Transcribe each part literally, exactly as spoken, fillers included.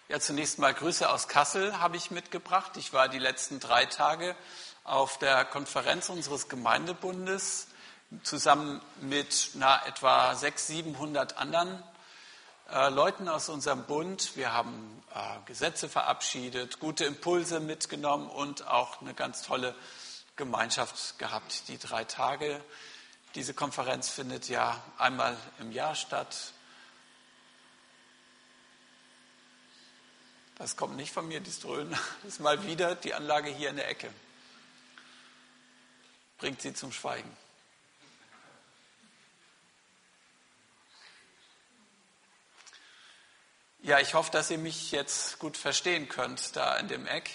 Ja, zunächst mal Grüße aus Kassel habe ich mitgebracht. Ich war die letzten drei Tage auf der Konferenz unseres Gemeindebundes zusammen mit na, etwa sechshundert, siebenhundert anderen äh, Leuten aus unserem Bund. Wir haben äh, Gesetze verabschiedet, gute Impulse mitgenommen und auch eine ganz tolle Gemeinschaft gehabt, die drei Tage. Diese Konferenz findet ja einmal im Jahr statt. Das kommt nicht von mir, die Strölen. Das ist mal wieder die Anlage hier in der Ecke. Bringt sie zum Schweigen. Ja, ich hoffe, dass ihr mich jetzt gut verstehen könnt, da in dem Eck.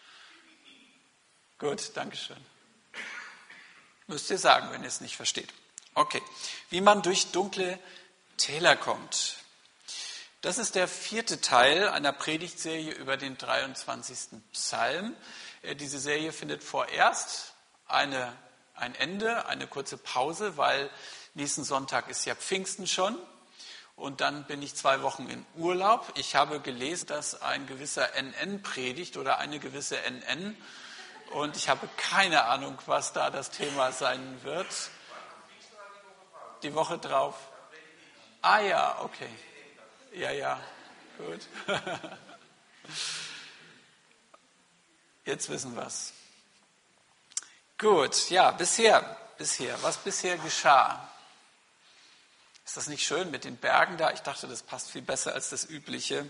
Gut, danke schön. Müsst ihr sagen, wenn ihr es nicht versteht. Okay, wie man durch dunkle Täler kommt. Das ist der vierte Teil einer Predigtserie über den dreiundzwanzigsten Psalm. Diese Serie findet vorerst eine, ein Ende, eine kurze Pause, weil nächsten Sonntag ist ja Pfingsten schon. Und dann bin ich zwei Wochen in Urlaub. Ich habe gelesen, dass ein gewisser N N predigt oder eine gewisse N N. Und ich habe keine Ahnung, was da das Thema sein wird. Die Woche drauf. Ah ja, okay. Ja, ja, gut. Jetzt wissen wir es. Gut, ja, bisher, bisher, was bisher geschah. Ist das nicht schön mit den Bergen da? Ich dachte, das passt viel besser als das Übliche.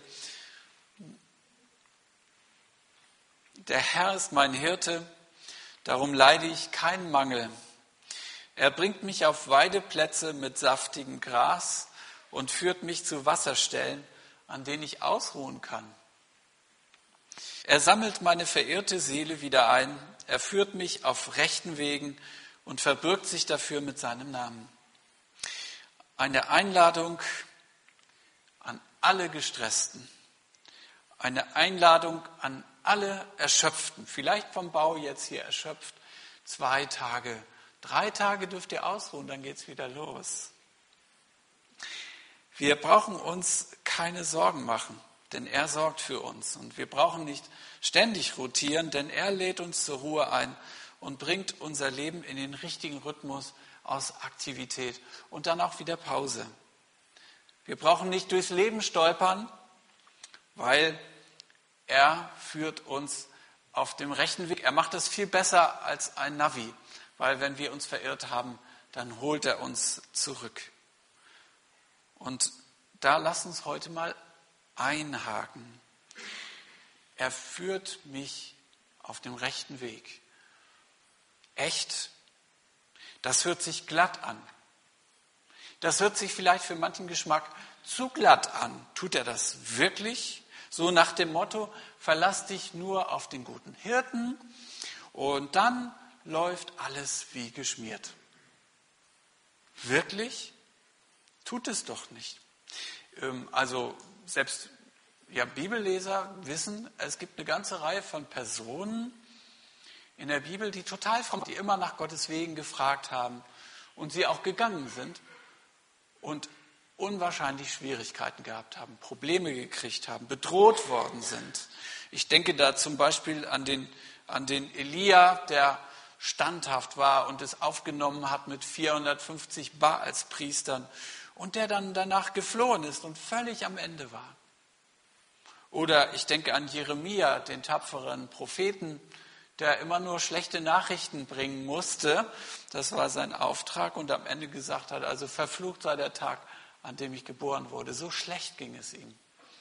Der Herr ist mein Hirte, darum leide ich keinen Mangel. Er bringt mich auf Weideplätze mit saftigem Gras und führt mich zu Wasserstellen, an denen ich ausruhen kann. Er sammelt meine verirrte Seele wieder ein, er führt mich auf rechten Wegen und verbirgt sich dafür mit seinem Namen. Eine Einladung an alle Gestressten, eine Einladung an alle Erschöpften, vielleicht vom Bau jetzt hier erschöpft, zwei Tage, drei Tage dürft ihr ausruhen, dann geht's wieder los. Wir brauchen uns keine Sorgen machen, denn er sorgt für uns. Und wir brauchen nicht ständig rotieren, denn er lädt uns zur Ruhe ein und bringt unser Leben in den richtigen Rhythmus aus Aktivität und dann auch wieder Pause. Wir brauchen nicht durchs Leben stolpern, weil er führt uns auf dem rechten Weg. Er macht das viel besser als ein Navi, weil wenn wir uns verirrt haben, dann holt er uns zurück. Und da lass uns heute mal einhaken. Er führt mich auf dem rechten Weg. Echt? Das hört sich glatt an. Das hört sich vielleicht für manchen Geschmack zu glatt an. Tut er das wirklich? So nach dem Motto, verlass dich nur auf den guten Hirten und dann läuft alles wie geschmiert. Wirklich? Tut es doch nicht. Also selbst ja, Bibelleser wissen, es gibt eine ganze Reihe von Personen in der Bibel, die total fromm, die immer nach Gottes Wegen gefragt haben und sie auch gegangen sind und unwahrscheinlich Schwierigkeiten gehabt haben, Probleme gekriegt haben, bedroht worden sind. Ich denke da zum Beispiel an den, an den Elia, der standhaft war und es aufgenommen hat mit vierhundertfünfzig Baalspriestern und der dann danach geflohen ist und völlig am Ende war. Oder ich denke an Jeremia, den tapferen Propheten, der immer nur schlechte Nachrichten bringen musste. Das war sein Auftrag und am Ende gesagt hat, also verflucht sei der Tag, an dem ich geboren wurde. So schlecht ging es ihm.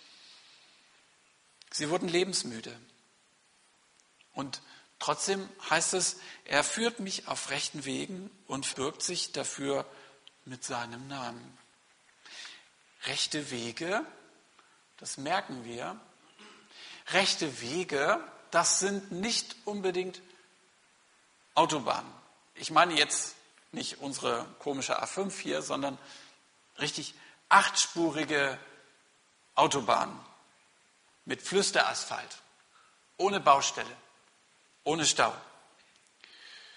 Sie wurden lebensmüde. Und trotzdem heißt es, er führt mich auf rechten Wegen und birgt sich dafür mit seinem Namen. Rechte Wege, das merken wir. Rechte Wege, das sind nicht unbedingt Autobahnen. Ich meine jetzt nicht unsere komische A fünf hier, sondern richtig achtspurige Autobahnen mit Pflüsterasphalt, ohne Baustelle, ohne Stau.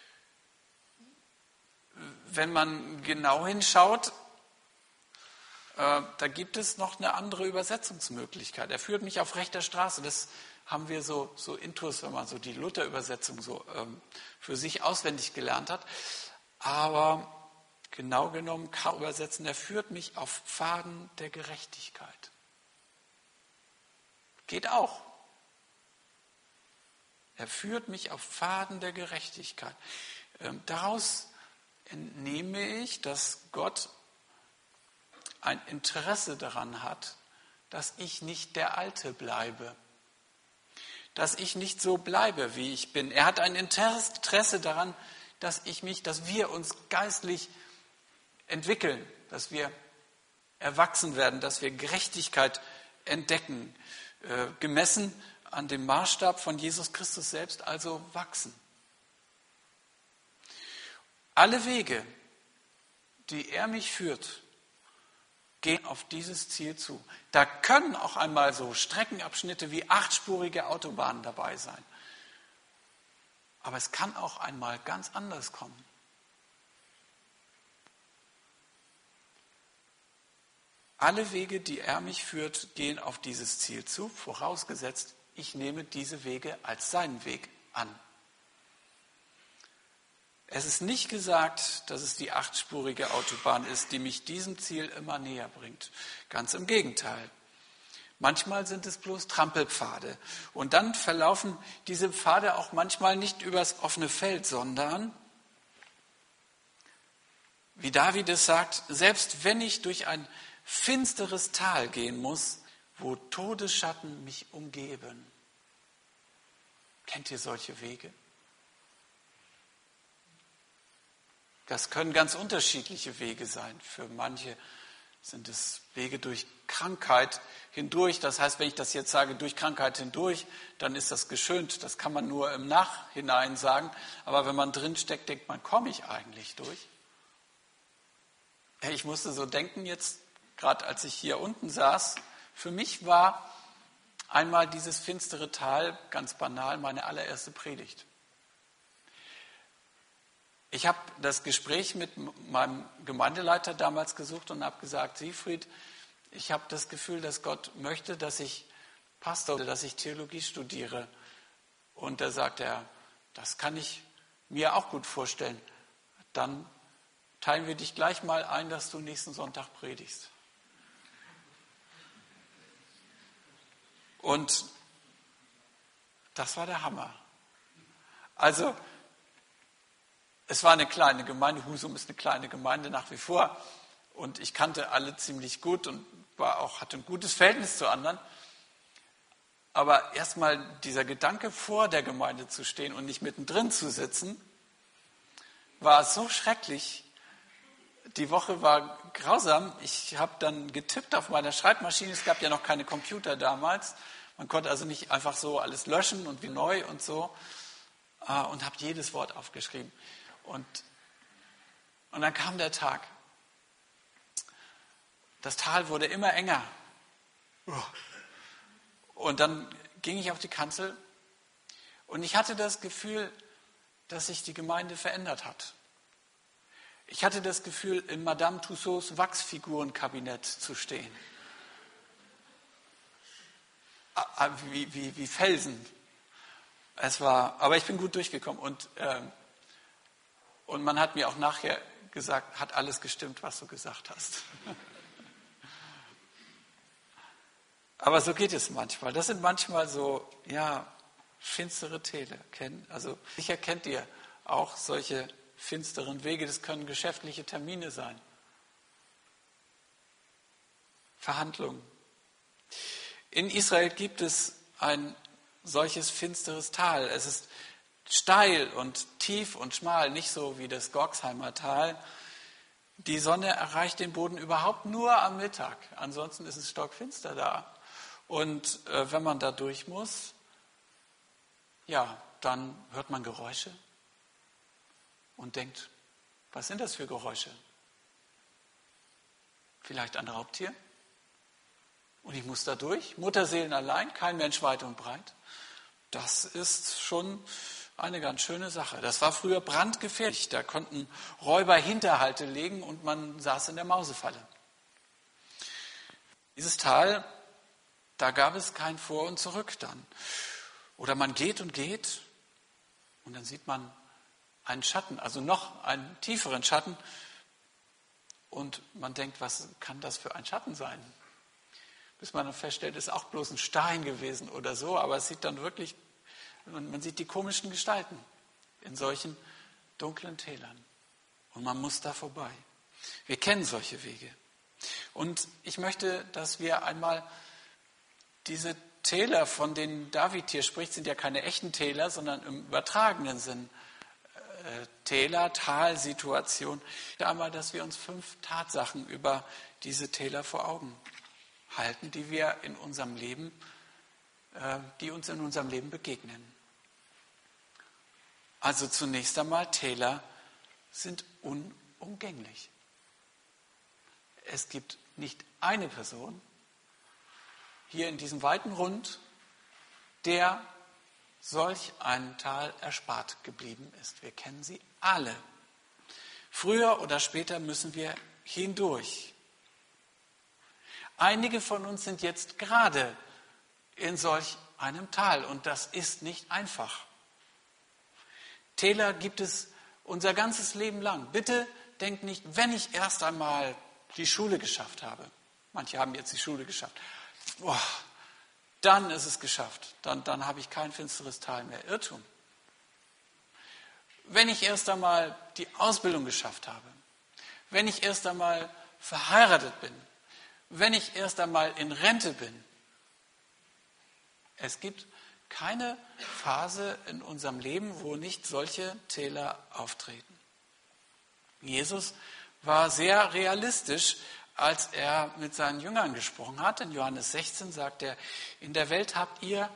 Wenn man genau hinschaut, äh, da gibt es noch eine andere Übersetzungsmöglichkeit. Er führt mich auf rechter Straße. Das haben wir so, so intus, wenn man so die Luther-Übersetzung so ähm, für sich auswendig gelernt hat. Aber genau genommen kann man übersetzen, er führt mich auf Pfaden der Gerechtigkeit. Geht auch. Er führt mich auf Pfaden der Gerechtigkeit. Ähm, daraus entnehme ich, dass Gott ein Interesse daran hat, dass ich nicht der Alte bleibe. Dass ich nicht so bleibe, wie ich bin. Er hat ein Interesse daran, dass ich mich, dass wir uns geistlich entwickeln, dass wir erwachsen werden, dass wir Gerechtigkeit entdecken, äh, gemessen an dem Maßstab von Jesus Christus selbst, also wachsen. Alle Wege, die er mich führt, gehen auf dieses Ziel zu. Da können auch einmal so Streckenabschnitte wie achtspurige Autobahnen dabei sein. Aber es kann auch einmal ganz anders kommen. Alle Wege, die er mich führt, gehen auf dieses Ziel zu, vorausgesetzt, ich nehme diese Wege als seinen Weg an. Es ist nicht gesagt, dass es die achtspurige Autobahn ist, die mich diesem Ziel immer näher bringt. Ganz im Gegenteil. Manchmal sind es bloß Trampelpfade. Und dann verlaufen diese Pfade auch manchmal nicht übers offene Feld, sondern, wie David es sagt, selbst wenn ich durch ein finsteres Tal gehen muss, wo Todesschatten mich umgeben. Kennt ihr solche Wege? Das können ganz unterschiedliche Wege sein. Für manche sind es Wege durch Krankheit hindurch. Das heißt, wenn ich das jetzt sage, durch Krankheit hindurch, dann ist das geschönt. Das kann man nur im Nachhinein sagen. Aber wenn man drin steckt, denkt man, komme ich eigentlich durch? Ich musste so denken jetzt, gerade als ich hier unten saß, für mich war einmal dieses finstere Tal, ganz banal, meine allererste Predigt. Ich habe das Gespräch mit meinem Gemeindeleiter damals gesucht und habe gesagt, Siegfried, ich habe das Gefühl, dass Gott möchte, dass ich Pastor oder dass ich Theologie studiere. Und da sagt er, das kann ich mir auch gut vorstellen. Dann teilen wir dich gleich mal ein, dass du nächsten Sonntag predigst. Und das war der Hammer. Also, es war eine kleine Gemeinde, Husum ist eine kleine Gemeinde nach wie vor. Und ich kannte alle ziemlich gut und war auch, hatte ein gutes Verhältnis zu anderen. Aber erstmal dieser Gedanke, vor der Gemeinde zu stehen und nicht mittendrin zu sitzen, war so schrecklich. Die Woche war grausam. Ich habe dann getippt auf meiner Schreibmaschine. Es gab ja noch keine Computer damals. Man konnte also nicht einfach so alles löschen und wie neu und so. Und habe jedes Wort aufgeschrieben. Und, und dann kam der Tag. Das Tal wurde immer enger. Und dann ging ich auf die Kanzel und ich hatte das Gefühl, dass sich die Gemeinde verändert hat. Ich hatte das Gefühl, in Madame Tussauds Wachsfigurenkabinett zu stehen. Wie, wie, wie Felsen. Es war, aber ich bin gut durchgekommen und, ähm, und man hat mir auch nachher gesagt, hat alles gestimmt, was du gesagt hast. Aber so geht es manchmal. Das sind manchmal so, ja, finstere Täler. Also sicher kennt ihr auch solche finsteren Wege. Das können geschäftliche Termine sein. Verhandlungen. In Israel gibt es ein solches finsteres Tal. Es ist steil und tief und schmal, nicht so wie das Gorgsheimer Tal. Die Sonne erreicht den Boden überhaupt nur am Mittag. Ansonsten ist es stockfinster da. Und äh, wenn man da durch muss, ja, dann hört man Geräusche und denkt, was sind das für Geräusche? Vielleicht ein Raubtier? Und ich muss da durch, Mutterseelen allein, kein Mensch weit und breit. Das ist schon eine ganz schöne Sache. Das war früher brandgefährlich. Da konnten Räuber Hinterhalte legen und man saß in der Mausefalle. Dieses Tal, da gab es kein Vor und Zurück dann. Oder man geht und geht und dann sieht man einen Schatten, also noch einen tieferen Schatten. Und man denkt, was kann das für ein Schatten sein? Bis man dann feststellt, es ist auch bloß ein Stein gewesen oder so. Aber es sieht dann wirklich, man sieht die komischen Gestalten in solchen dunklen Tälern. Und man muss da vorbei. Wir kennen solche Wege. Und ich möchte, dass wir einmal diese Täler, von denen David hier spricht, sind ja keine echten Täler, sondern im übertragenen Sinn äh, Täler, Talsituation. Einmal, dass wir uns fünf Tatsachen über diese Täler vor Augen halten, die wir in unserem Leben, äh, die uns in unserem Leben begegnen. Also zunächst einmal, Täler sind unumgänglich. Es gibt nicht eine Person hier in diesem weiten Rund, der solch ein Tal erspart geblieben ist. Wir kennen sie alle. Früher oder später müssen wir hindurch. Einige von uns sind jetzt gerade in solch einem Tal und das ist nicht einfach. Täler gibt es unser ganzes Leben lang. Bitte denkt nicht, wenn ich erst einmal die Schule geschafft habe. Manche haben jetzt die Schule geschafft. Boah, dann ist es geschafft. Dann, dann habe ich kein finsteres Tal mehr. Irrtum. Wenn ich erst einmal die Ausbildung geschafft habe, wenn ich erst einmal verheiratet bin, wenn ich erst einmal in Rente bin. Es gibt keine Phase in unserem Leben, wo nicht solche Täler auftreten. Jesus war sehr realistisch, als er mit seinen Jüngern gesprochen hat. In Johannes sechzehn sagt er, in der Welt habt ihr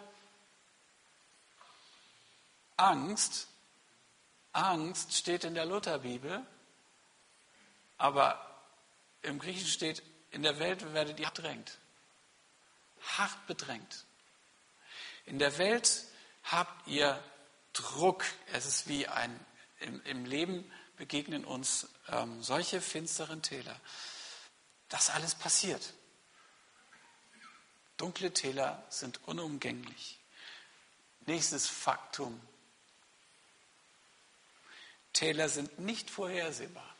Angst. Angst steht in der Lutherbibel, aber im Griechischen steht, in der Welt werdet ihr bedrängt. Hart bedrängt. In der Welt habt ihr Druck. Es ist wie ein, im, im Leben begegnen uns ähm, solche finsteren Täler. Das alles passiert. Dunkle Täler sind unumgänglich. Nächstes Faktum. Täler sind nicht vorhersehbar.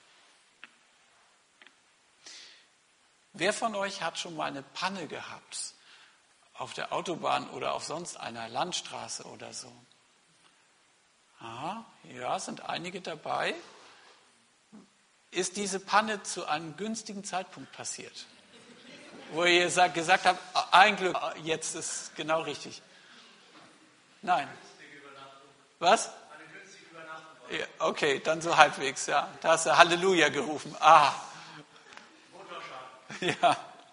Wer von euch hat schon mal eine Panne gehabt? Auf der Autobahn oder auf sonst einer Landstraße oder so? Aha, ja, sind einige dabei. Ist diese Panne zu einem günstigen Zeitpunkt passiert? Wo ihr gesagt habt, ein Glück, jetzt ist genau richtig. Nein. Was? Eine günstige Übernachtung. Ja, okay, dann so halbwegs, ja. Da hast du Halleluja gerufen. Ah. Ja.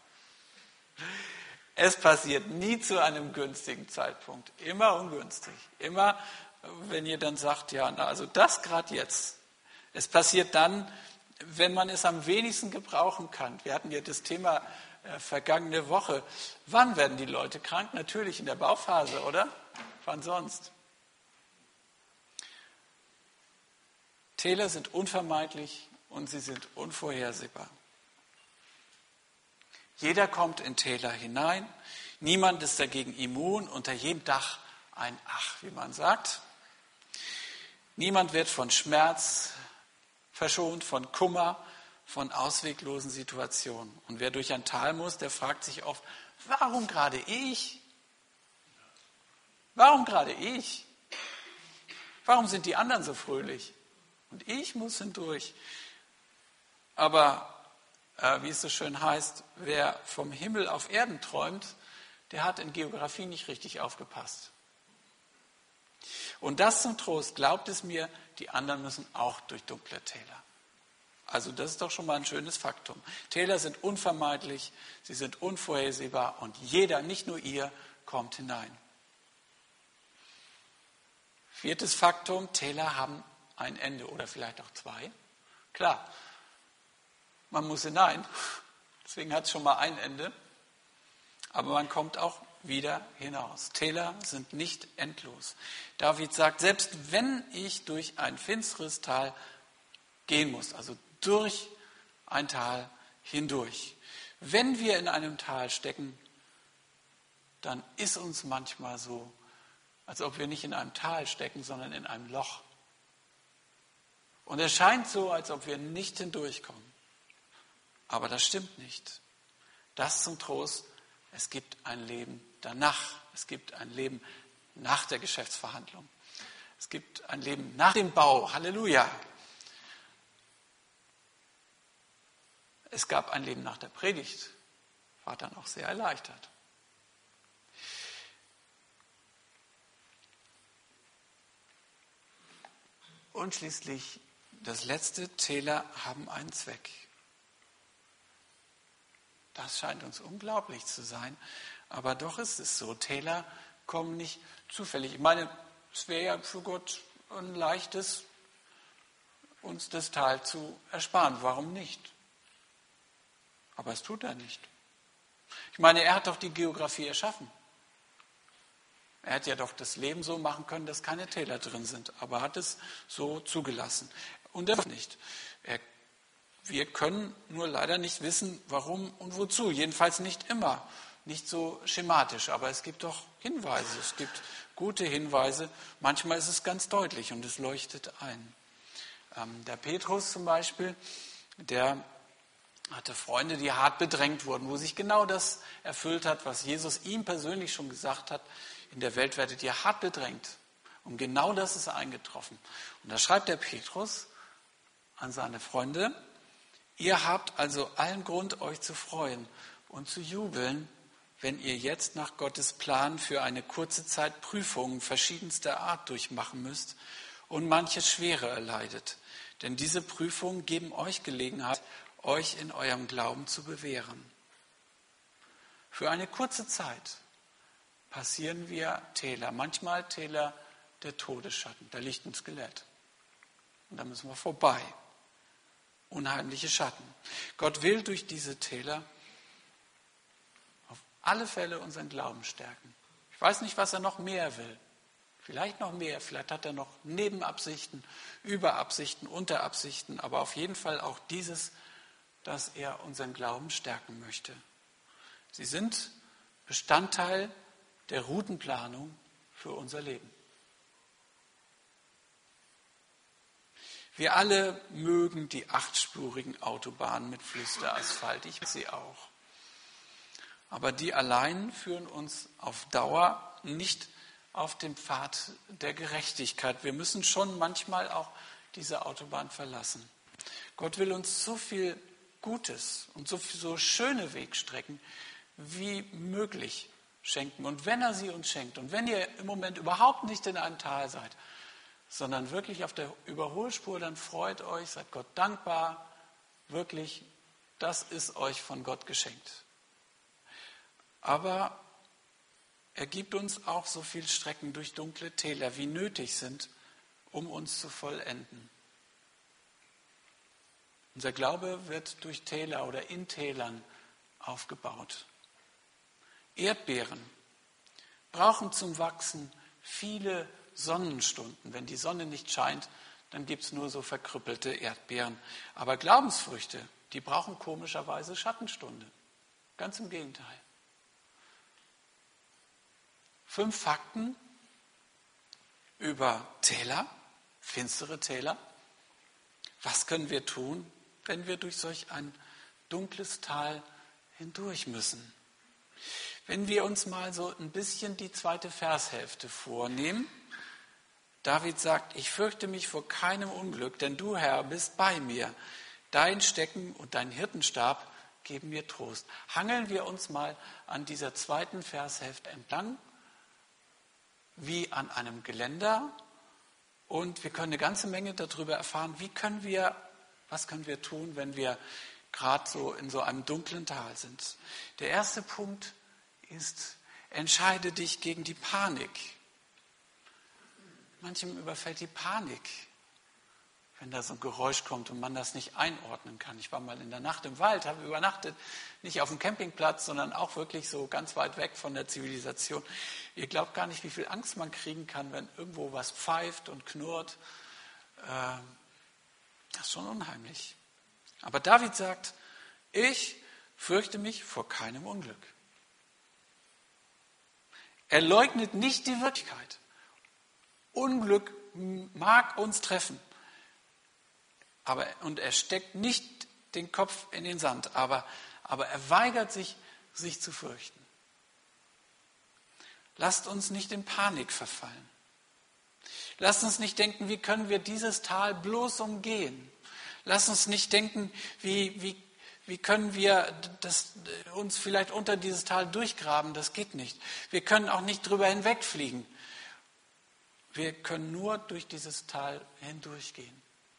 Es passiert nie zu einem günstigen Zeitpunkt. Immer ungünstig. Immer, wenn ihr dann sagt, ja, na, also das gerade jetzt. Es passiert dann, wenn man es am wenigsten gebrauchen kann. Wir hatten ja das Thema äh, vergangene Woche. Wann werden die Leute krank? Natürlich in der Bauphase, oder? Wann sonst? Täler sind unvermeidlich und sie sind unvorhersehbar. Jeder kommt in Täler hinein. Niemand ist dagegen immun. Unter jedem Dach ein Ach, wie man sagt. Niemand wird von Schmerz verschont, von Kummer, von ausweglosen Situationen. Und wer durch ein Tal muss, der fragt sich oft, warum gerade ich? Warum gerade ich? Warum sind die anderen so fröhlich? Und ich muss hindurch. Aber äh, wie es so schön heißt, wer vom Himmel auf Erden träumt, der hat in Geografie nicht richtig aufgepasst. Und das zum Trost, glaubt es mir, die anderen müssen auch durch dunkle Täler. Also das ist doch schon mal ein schönes Faktum. Täler sind unvermeidlich, sie sind unvorhersehbar und jeder, nicht nur ihr, kommt hinein. Viertes Faktum, Täler haben ein Ende oder vielleicht auch zwei. Klar, man muss hinein, deswegen hat es schon mal ein Ende, aber man kommt auch wieder hinaus. Täler sind nicht endlos. David sagt, selbst wenn ich durch ein finsteres Tal gehen muss, also durch ein Tal hindurch, Wenn wir in einem Tal stecken, dann ist uns manchmal so, als ob wir nicht in einem Tal stecken, sondern in einem Loch. Und es scheint so, als ob wir nicht hindurchkommen. Aber das stimmt nicht. Das zum Trost, es gibt ein Leben danach. Es gibt ein Leben nach der Geschäftsverhandlung. Es gibt ein Leben nach dem Bau. Halleluja. Es gab ein Leben nach der Predigt. War dann auch sehr erleichtert. Und schließlich das letzte, Täler haben einen Zweck. Das scheint uns unglaublich zu sein, aber doch ist es so. Täler kommen nicht zufällig. Ich meine, es wäre ja für Gott ein leichtes, uns das Tal zu ersparen. Warum nicht? Aber es tut er nicht. Ich meine, er hat doch die Geografie erschaffen. Er hätte ja doch das Leben so machen können, dass keine Täler drin sind, aber hat es so zugelassen. Und er nicht. Er, wir können nur leider nicht wissen, warum und wozu. Jedenfalls nicht immer, nicht so schematisch. Aber es gibt doch Hinweise, es gibt gute Hinweise. Manchmal ist es ganz deutlich und es leuchtet ein. Ähm, der Petrus zum Beispiel, der hatte Freunde, die hart bedrängt wurden, wo sich genau das erfüllt hat, was Jesus ihm persönlich schon gesagt hat. In der Welt werdet ihr hart bedrängt. Und genau das ist eingetroffen. Und da schreibt der Petrus an seine Freunde: Ihr habt also allen Grund, euch zu freuen und zu jubeln, wenn ihr jetzt nach Gottes Plan für eine kurze Zeit Prüfungen verschiedenster Art durchmachen müsst und manche Schwere erleidet. Denn diese Prüfungen geben euch Gelegenheit, euch in eurem Glauben zu bewähren. Für eine kurze Zeit passieren wir Täler, manchmal Täler der Todesschatten. Da liegt ein Skelett. Und da müssen wir vorbei. Unheimliche Schatten. Gott will durch diese Täler auf alle Fälle unseren Glauben stärken. Ich weiß nicht, was er noch mehr will. Vielleicht noch mehr. Vielleicht hat er noch Nebenabsichten, Überabsichten, Unterabsichten. Aber auf jeden Fall auch dieses, dass er unseren Glauben stärken möchte. Sie sind Bestandteil der Routenplanung für unser Leben. Wir alle mögen die achtspurigen Autobahnen mit Flüsterasphalt. Ich sie auch. Aber die allein führen uns auf Dauer nicht auf den Pfad der Gerechtigkeit. Wir müssen schon manchmal auch diese Autobahn verlassen. Gott will uns so viel Gutes und so, so schöne Wegstrecken wie möglich schenken. Und wenn er sie uns schenkt und wenn ihr im Moment überhaupt nicht in einem Tal seid, sondern wirklich auf der Überholspur, dann freut euch, seid Gott dankbar. Wirklich, das ist euch von Gott geschenkt. Aber er gibt uns auch so viel Strecken durch dunkle Täler, wie nötig sind, um uns zu vollenden. Unser Glaube wird durch Täler oder in Tälern aufgebaut. Erdbeeren brauchen zum Wachsen viele Sonnenstunden. Wenn die Sonne nicht scheint, dann gibt es nur so verkrüppelte Erdbeeren. Aber Glaubensfrüchte, die brauchen komischerweise Schattenstunde. Ganz im Gegenteil. Fünf Fakten über Täler, finstere Täler. Was können wir tun, wenn wir durch solch ein dunkles Tal hindurch müssen? Wenn wir uns mal so ein bisschen die zweite Vershälfte vornehmen. David sagt, ich fürchte mich vor keinem Unglück, denn du, Herr, bist bei mir. Dein Stecken und dein Hirtenstab geben mir Trost. Hangeln wir uns mal an dieser zweiten Vershälfte entlang, wie an einem Geländer. Und wir können eine ganze Menge darüber erfahren, wie können wir, was können wir tun, wenn wir gerade so in so einem dunklen Tal sind. Der erste Punkt ist, entscheide dich gegen die Panik. Manchem überfällt die Panik, wenn da so ein Geräusch kommt und man das nicht einordnen kann. Ich war mal in der Nacht im Wald, habe übernachtet, nicht auf dem Campingplatz, sondern auch wirklich so ganz weit weg von der Zivilisation. Ihr glaubt gar nicht, wie viel Angst man kriegen kann, wenn irgendwo was pfeift und knurrt. Das ist schon unheimlich. Aber David sagt, ich fürchte mich vor keinem Unglück. Er leugnet nicht die Wirklichkeit. Unglück mag uns treffen, aber, und er steckt nicht den Kopf in den Sand, aber, aber er weigert sich, sich zu fürchten. Lasst uns nicht in Panik verfallen. Lasst uns nicht denken, wie können wir dieses Tal bloß umgehen. Lasst uns nicht denken, wie, wie, wie können wir das, uns vielleicht unter dieses Tal durchgraben. Das geht nicht. Wir können auch nicht drüber hinwegfliegen. Wir können nur durch dieses Tal hindurchgehen.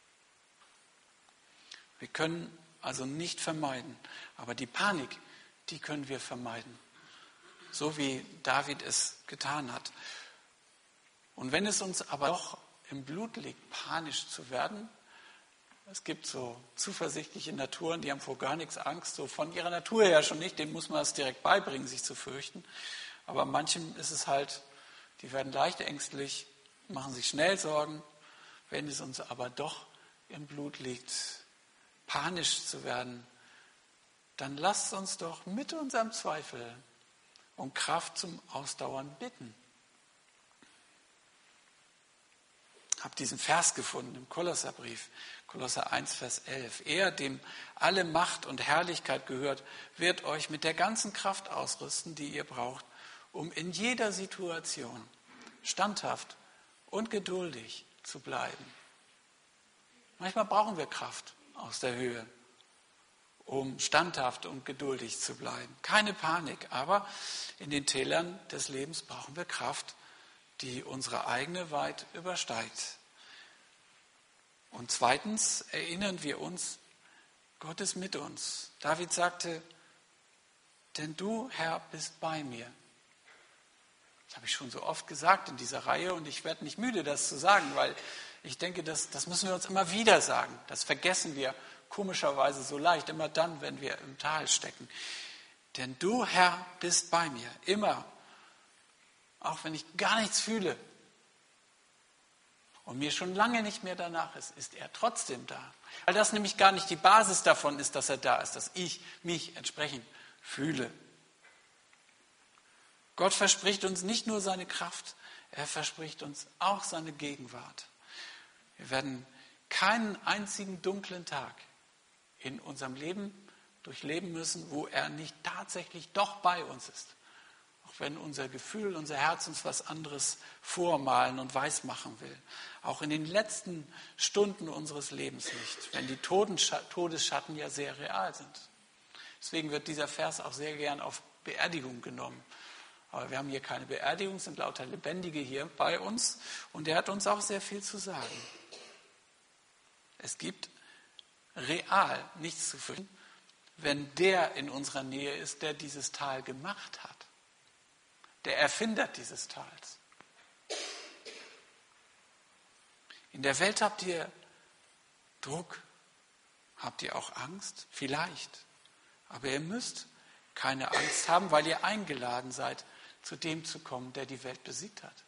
Wir können also nicht vermeiden, aber die Panik, die können wir vermeiden. So wie David es getan hat. Und wenn es uns aber doch im Blut liegt, panisch zu werden, es gibt so zuversichtliche Naturen, die haben vor gar nichts Angst, so von ihrer Natur her schon nicht, denen muss man es direkt beibringen, sich zu fürchten. Aber manchem ist es halt, die werden leicht ängstlich, machen sich schnell Sorgen. Wenn es uns aber doch im Blut liegt, panisch zu werden, dann lasst uns doch mit unserem Zweifel um Kraft zum Ausdauern bitten. Ich habe diesen Vers gefunden im Kolosserbrief, Kolosser eins, Vers elf. Er, dem alle Macht und Herrlichkeit gehört, wird euch mit der ganzen Kraft ausrüsten, die ihr braucht, um in jeder Situation standhaft und geduldig zu bleiben. Manchmal brauchen wir Kraft aus der Höhe, um standhaft und geduldig zu bleiben. Keine Panik, aber in den Tälern des Lebens brauchen wir Kraft, die unsere eigene weit übersteigt. Und zweitens erinnern wir uns, Gott ist mit uns. David sagte, denn du, Herr, bist bei mir. Das habe ich schon so oft gesagt in dieser Reihe und ich werde nicht müde, das zu sagen, weil ich denke, das, das müssen wir uns immer wieder sagen. Das vergessen wir komischerweise so leicht, immer dann, wenn wir im Tal stecken. Denn du, Herr, bist bei mir, immer, auch wenn ich gar nichts fühle und mir schon lange nicht mehr danach ist, ist er trotzdem da. Weil das nämlich gar nicht die Basis davon ist, dass er da ist, dass ich mich entsprechend fühle. Gott verspricht uns nicht nur seine Kraft, er verspricht uns auch seine Gegenwart. Wir werden keinen einzigen dunklen Tag in unserem Leben durchleben müssen, wo er nicht tatsächlich doch bei uns ist. Auch wenn unser Gefühl, unser Herz uns was anderes vormalen und weismachen will. Auch in den letzten Stunden unseres Lebens nicht, wenn die Todesschatten ja sehr real sind. Deswegen wird dieser Vers auch sehr gern auf Beerdigung genommen. Aber wir haben hier keine Beerdigung, es sind lauter Lebendige hier bei uns. Und er hat uns auch sehr viel zu sagen. Es gibt real nichts zu fürchten, wenn der in unserer Nähe ist, der dieses Tal gemacht hat. Der Erfinder dieses Tals. In der Welt habt ihr Druck, habt ihr auch Angst? Vielleicht. Aber ihr müsst keine Angst haben, weil ihr eingeladen seid, zu dem zu kommen, der die Welt besiegt hat.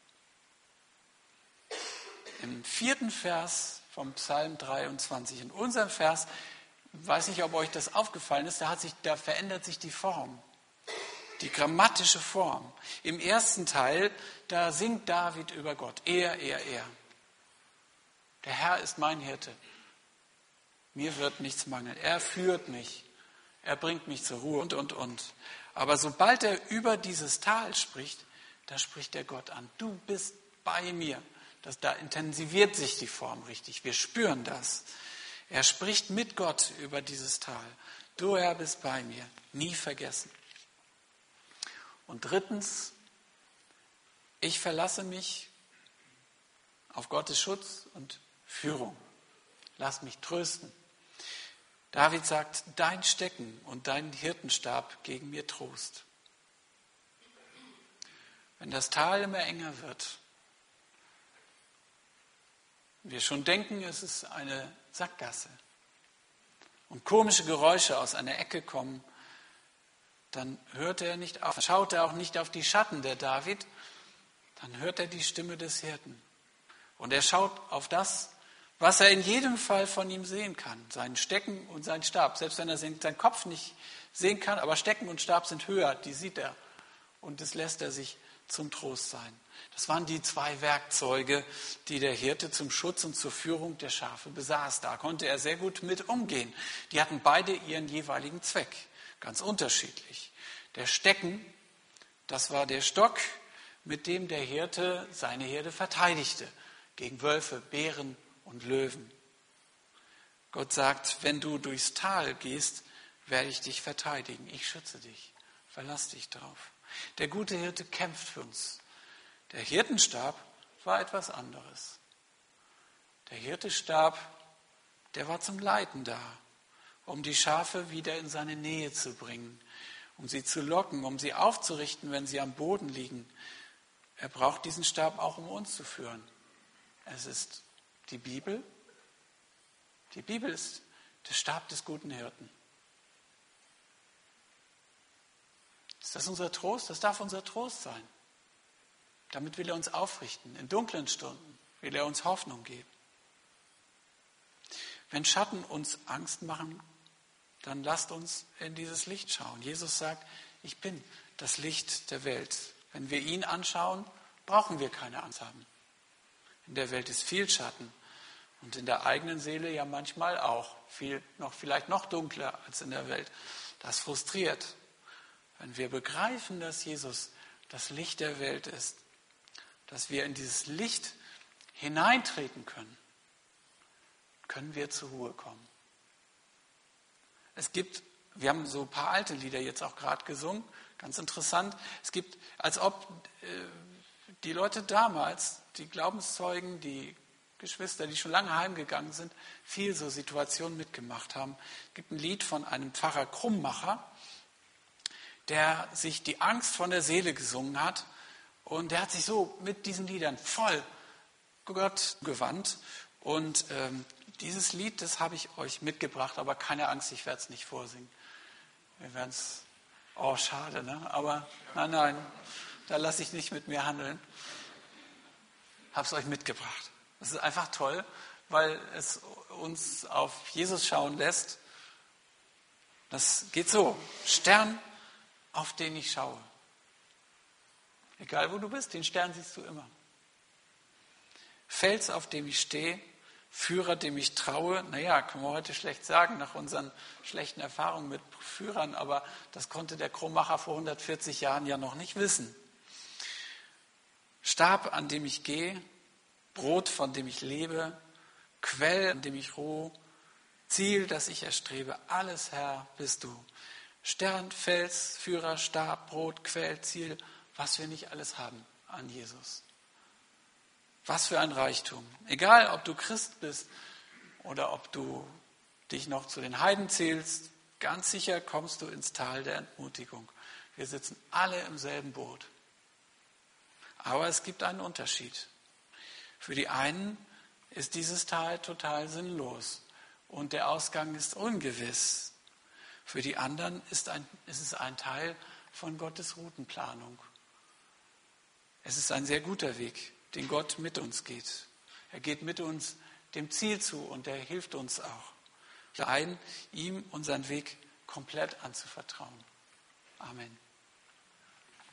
Im vierten Vers vom Psalm dreiundzwanzig, in unserem Vers, ich weiß nicht, ob euch das aufgefallen ist, da, hat sich, da verändert sich die Form, die grammatische Form. Im ersten Teil, da singt David über Gott, er, er, er. Der Herr ist mein Hirte, mir wird nichts mangeln, er führt mich, er bringt mich zur Ruhe und, und, und. Aber sobald er über dieses Tal spricht, da spricht er Gott an. Du bist bei mir. Das, da intensiviert sich die Form richtig. Wir spüren das. Er spricht mit Gott über dieses Tal. Du, Herr, bist bei mir. Nie vergessen. Und drittens, ich verlasse mich auf Gottes Schutz und Führung. Lass mich trösten. David sagt, dein Stecken und dein Hirtenstab gegen mir Trost. Wenn das Tal immer enger wird, wir schon denken, es ist eine Sackgasse und komische Geräusche aus einer Ecke kommen, dann hört er nicht auf, schaut er auch nicht auf die Schatten der David, dann hört er die Stimme des Hirten. Und er schaut auf das, was er in jedem Fall von ihm sehen kann. Seinen Stecken und seinen Stab. Selbst wenn er seinen Kopf nicht sehen kann, aber Stecken und Stab sind höher, die sieht er. Und das lässt er sich zum Trost sein. Das waren die zwei Werkzeuge, die der Hirte zum Schutz und zur Führung der Schafe besaß. Da konnte er sehr gut mit umgehen. Die hatten beide ihren jeweiligen Zweck, ganz unterschiedlich. Der Stecken, das war der Stock, mit dem der Hirte seine Herde verteidigte gegen Wölfe, Bären und Löwen. Gott sagt, wenn du durchs Tal gehst, werde ich dich verteidigen. Ich schütze dich. Verlass dich drauf. Der gute Hirte kämpft für uns. Der Hirtenstab war etwas anderes. Der Hirtenstab, der war zum Leiten da, um die Schafe wieder in seine Nähe zu bringen, um sie zu locken, um sie aufzurichten, wenn sie am Boden liegen. Er braucht diesen Stab auch, um uns zu führen. Es ist die Bibel. Die Bibel ist der Stab des guten Hirten. Ist das unser Trost? Das darf unser Trost sein. Damit will er uns aufrichten. In dunklen Stunden will er uns Hoffnung geben. Wenn Schatten uns Angst machen, dann lasst uns in dieses Licht schauen. Jesus sagt, ich bin das Licht der Welt. Wenn wir ihn anschauen, brauchen wir keine Angst haben. In der Welt ist viel Schatten und in der eigenen Seele ja manchmal auch viel, noch vielleicht noch dunkler als in der Welt. Das frustriert. Wenn wir begreifen, dass Jesus das Licht der Welt ist, dass wir in dieses Licht hineintreten können, können wir zur Ruhe kommen. Es gibt, wir haben so ein paar alte Lieder jetzt auch gerade gesungen, ganz interessant. Es gibt, als ob äh, die Leute damals, die Glaubenszeugen, die Geschwister, die schon lange heimgegangen sind, viel so Situationen mitgemacht haben. Es gibt ein Lied von einem Pfarrer Krummacher, der sich die Angst von der Seele gesungen hat. Und der hat sich so mit diesen Liedern voll Gott gewandt. Und ähm, dieses Lied, das habe ich euch mitgebracht, aber keine Angst, ich werde es nicht vorsingen. Wir werden es, oh schade, ne? Aber nein, nein, da lasse ich nicht mit mir handeln. Habe es euch mitgebracht. Das ist einfach toll, weil es uns auf Jesus schauen lässt. Das geht so, Stern, auf den ich schaue. Egal wo du bist, den Stern siehst du immer. Fels, auf dem ich stehe, Führer, dem ich traue. Naja, können wir heute schlecht sagen, nach unseren schlechten Erfahrungen mit Führern, aber das konnte der Krummacher vor hundertvierzig Jahren ja noch nicht wissen. Stab, an dem ich gehe, Brot, von dem ich lebe, Quell, an dem ich ruhe, Ziel, das ich erstrebe, alles, Herr, bist du. Stern, Fels, Führer, Stab, Brot, Quell, Ziel, was wir nicht alles haben an Jesus. Was für ein Reichtum. Egal, ob du Christ bist oder ob du dich noch zu den Heiden zählst, ganz sicher kommst du ins Tal der Entmutigung. Wir sitzen alle im selben Boot. Aber es gibt einen Unterschied. Für die einen ist dieses Tal total sinnlos und der Ausgang ist ungewiss. Für die anderen ist, ein, ist es ein Teil von Gottes Routenplanung. Es ist ein sehr guter Weg, den Gott mit uns geht. Er geht mit uns dem Ziel zu und er hilft uns auch, ein, ihm unseren Weg komplett anzuvertrauen. Amen.